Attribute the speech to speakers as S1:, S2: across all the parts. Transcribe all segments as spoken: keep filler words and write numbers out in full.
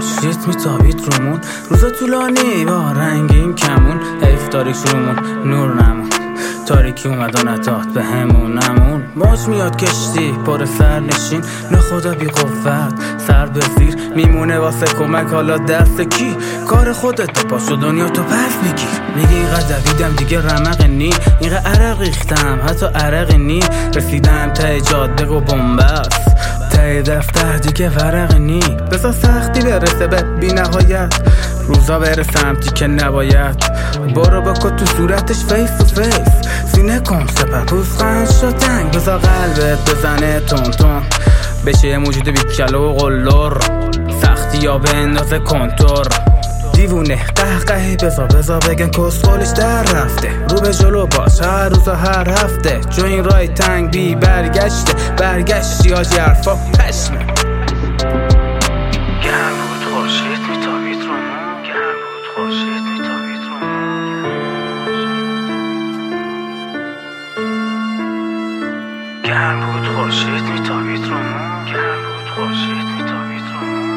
S1: خورشید میتابید رومون، روزا طولانی با رنگین کمون، حیف تاریک رومون نور نمون، تاریکی اومد و نداد به همون نمون. موج میاد کشتی پر سر نشین، نه خدا بی قوت سر به زیر میمونه واسه کمک، حالا دست کی؟ کار خودت پاشو دنیا تو پس میگیر. میگی اینقدر دویدم دیگه رمق نی، اینقدر عرق ریختم حتی عرق نی، رسیدم ته جاده و بنبست، ته دفتر دیگه ورق نی. بذار سختی برسه به بی نهایت، روزا بره سمتی که نباید، برو بکن تو صورتش فیس تو فیس، سینه کن سپر پوزخند شد تنگ، بذار قلبت بزنه تون تون، بشه یه موجود بی کلو و قلور، سختی یا به اندازه کنتور. دیوونه قهقهی بذار بذار بگن کسخولش در رفته، رو به جلو باش هر روز هر هفته، جو این رای تنگ بی برگشته، برگشتی آجی حرفا پشمه.
S2: گرم بود خورشید میتابید رومون، گرم بود خورشید میتابید رومون، گرم بود خورشید میتابید رومون، گرم بود خورشید میتابید رومون.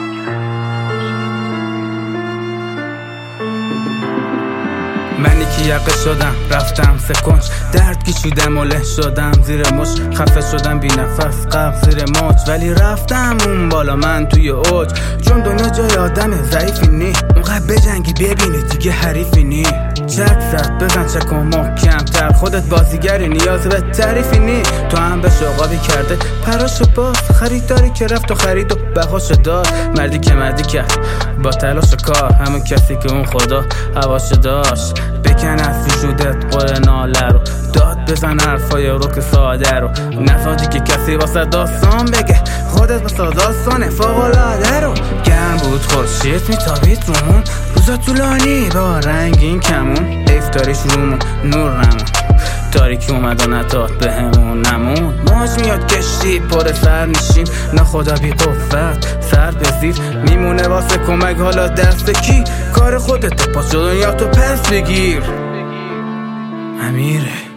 S1: منی که یقه شدم رفتم سکنج، درد کشیدم و له شدم زیر مش، خفه شدم بی نفس قبل زیر موج، ولی رفتم اون بالا من توی اوج، چون دنیا جای آدم ضعیفی نی، اونقدر بجنگی ببینی دیگه حریفی نی، چک زد بزن چک و محکم تر، خودت بازیگری نیاز به تعریفی نی، تو هم به شغابی کرده پراش باز، خریداری که رفت و خرید و بهاش داد، مردی که مردی کرد با تلاش کار، همون کسی که اون خدا هواش داشت، بکن از وجودت قول ناله رو، داد بزن حرفای رو که ساده رو، نفادی که کسی واسه داستان بگه، خودت واسه داستانه فوق‌العاده رو. گرم بود خورشید میتابید رومون، روزا طولانی با رنگین کمون، حیف تاریک رومون نور نمون، تاریکی اومد و نداد به همون نمون. موج میاد کشتی پر سر نشین، نه خدا بی قوت سر به زیر میمونه واسه کمک، حالا دست کی؟ کار خودت پاشو دنیا تو پس بگیر. امیره.